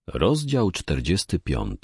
Rozdział 45.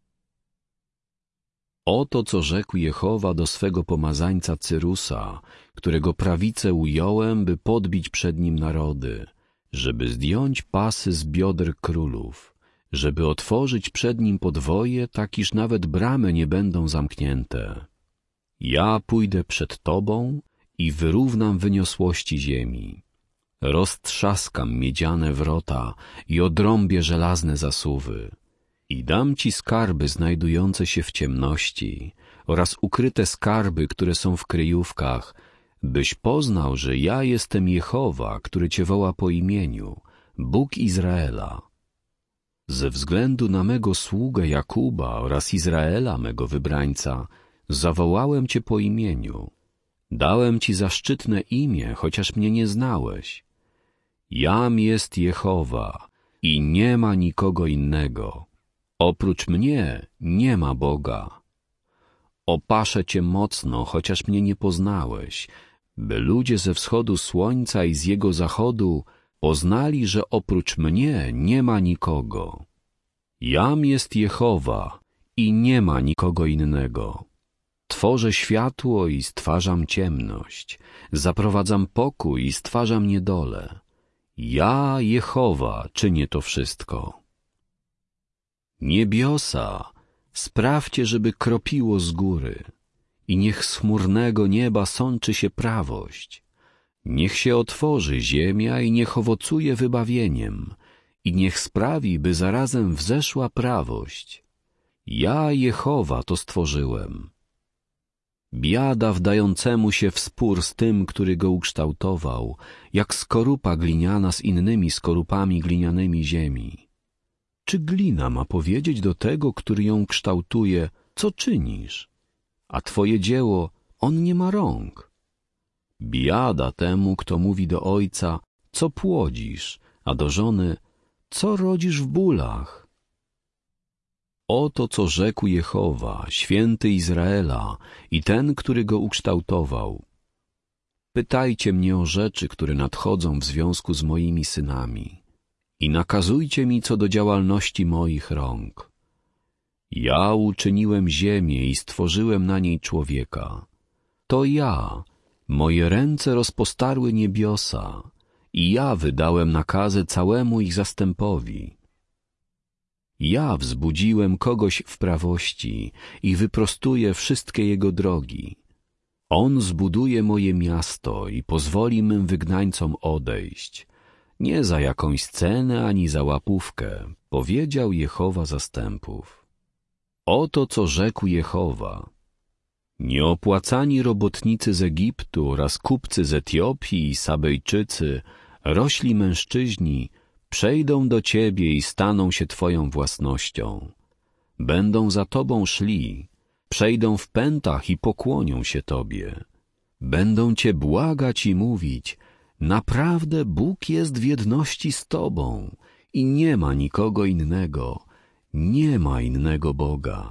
Oto co rzekł Jehowa do swego pomazańca Cyrusa, którego prawicę ująłem, by podbić przed nim narody, żeby zdjąć pasy z bioder królów, żeby otworzyć przed nim podwoje, tak iż nawet bramy nie będą zamknięte. Ja pójdę przed tobą i wyrównam wyniosłości ziemi. Roztrzaskam miedziane wrota i odrąbię żelazne zasuwy. I dam ci skarby znajdujące się w ciemności oraz ukryte skarby, które są w kryjówkach, byś poznał, że ja jestem Jehowa, który cię woła po imieniu, Bóg Izraela. Ze względu na mego sługę Jakuba oraz Izraela, mego wybrańca, zawołałem cię po imieniu. Dałem ci zaszczytne imię, chociaż mnie nie znałeś. Jam jest Jehowa i nie ma nikogo innego. Oprócz mnie nie ma Boga. Opaszę cię mocno, chociaż mnie nie poznałeś, by ludzie ze wschodu słońca i z jego zachodu poznali, że oprócz mnie nie ma nikogo. Jam jest Jehowa i nie ma nikogo innego. Tworzę światło i stwarzam ciemność, zaprowadzam pokój i stwarzam niedolę. Ja, Jehowa, czynię to wszystko. Niebiosa, sprawcie, żeby kropiło z góry i niech z chmurnego nieba sączy się prawość. Niech się otworzy ziemia i niech owocuje wybawieniem i niech sprawi, by zarazem wzeszła prawość. Ja, Jehowa, to stworzyłem. Biada wdającemu się w spór z tym, który go ukształtował, jak skorupa gliniana z innymi skorupami glinianymi ziemi. Czy glina ma powiedzieć do tego, który ją kształtuje, co czynisz? A twoje dzieło, on nie ma rąk. Biada temu, kto mówi do ojca, co płodzisz, a do żony, co rodzisz w bólach? Oto co rzekł Jehowa, święty Izraela i ten, który go ukształtował. Pytajcie mnie o rzeczy, które nadchodzą w związku z moimi synami i nakazujcie mi co do działalności moich rąk. Ja uczyniłem ziemię i stworzyłem na niej człowieka. To ja, moje ręce rozpostarły niebiosa i ja wydałem nakazy całemu ich zastępowi. Ja wzbudziłem kogoś w prawości i wyprostuję wszystkie jego drogi. On zbuduje moje miasto i pozwoli mym wygnańcom odejść. Nie za jakąś cenę ani za łapówkę, powiedział Jehowa zastępów. Oto co rzekł Jehowa. Nieopłacani robotnicy z Egiptu oraz kupcy z Etiopii i Sabejczycy, rośli mężczyźni, przejdą do ciebie i staną się twoją własnością. Będą za tobą szli, przejdą w pętach i pokłonią się tobie. Będą cię błagać i mówić, naprawdę Bóg jest w jedności z tobą i nie ma nikogo innego, nie ma innego Boga.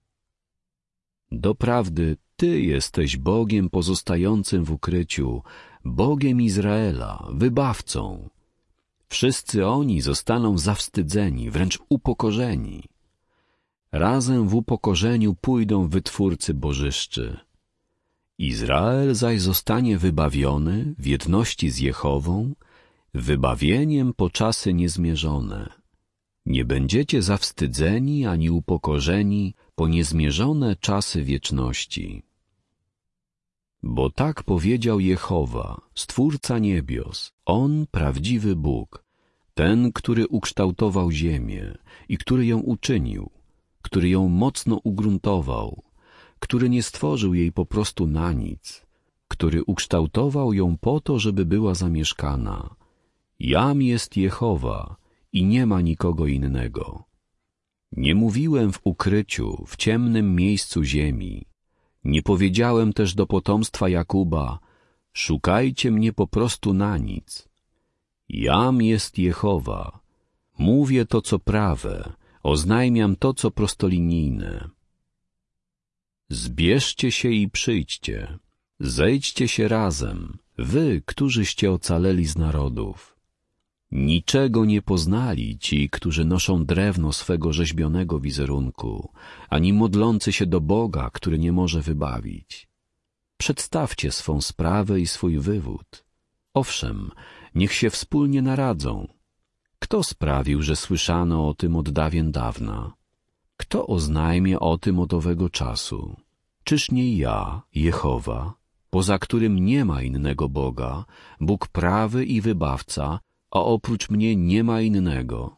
Doprawdy Ty jesteś Bogiem pozostającym w ukryciu, Bogiem Izraela, wybawcą. Wszyscy oni zostaną zawstydzeni, wręcz upokorzeni. Razem w upokorzeniu pójdą wytwórcy bożyszczy. Izrael zaś zostanie wybawiony w jedności z Jehową, wybawieniem po czasy niezmierzone. Nie będziecie zawstydzeni ani upokorzeni po niezmierzone czasy wieczności. Bo tak powiedział Jehowa, Stwórca niebios, On prawdziwy Bóg, ten, który ukształtował ziemię i który ją uczynił, który ją mocno ugruntował, który nie stworzył jej po prostu na nic, który ukształtował ją po to, żeby była zamieszkana. Jam jest Jehowa i nie ma nikogo innego. Nie mówiłem w ukryciu, w ciemnym miejscu ziemi. Nie powiedziałem też do potomstwa Jakuba, szukajcie mnie po prostu na nic. Jam jest Jehowa. Mówię to, co prawe, oznajmiam to, co prostolinijne. Zbierzcie się i przyjdźcie, zejdźcie się razem, wy, którzyście ocaleli z narodów. Niczego nie poznali ci, którzy noszą drewno swego rzeźbionego wizerunku, ani modlący się do Boga, który nie może wybawić. Przedstawcie swą sprawę i swój wywód. Owszem, niech się wspólnie naradzą. Kto sprawił, że słyszano o tym od dawien dawna? Kto oznajmie o tym od owego czasu? Czyż nie ja, Jehowa, poza którym nie ma innego Boga, Bóg prawy i wybawca, a oprócz mnie nie ma innego?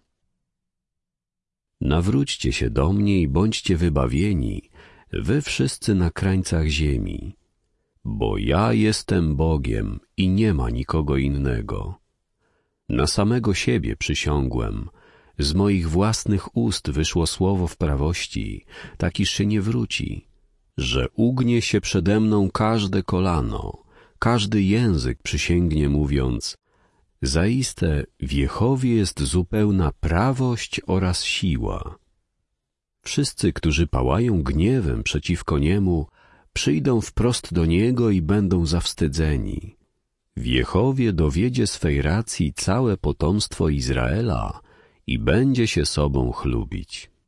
Nawróćcie się do mnie i bądźcie wybawieni, wy wszyscy na krańcach ziemi, bo ja jestem Bogiem i nie ma nikogo innego. Na samego siebie przysiągłem, z moich własnych ust wyszło słowo w prawości, tak iż się nie wróci, że ugnie się przede mną każde kolano, każdy język przysięgnie mówiąc: zaiste w Jehowie jest zupełna prawość oraz siła. Wszyscy, którzy pałają gniewem przeciwko Niemu, przyjdą wprost do Niego i będą zawstydzeni. W Jehowie dowiedzie swej racji całe potomstwo Izraela i będzie się sobą chlubić.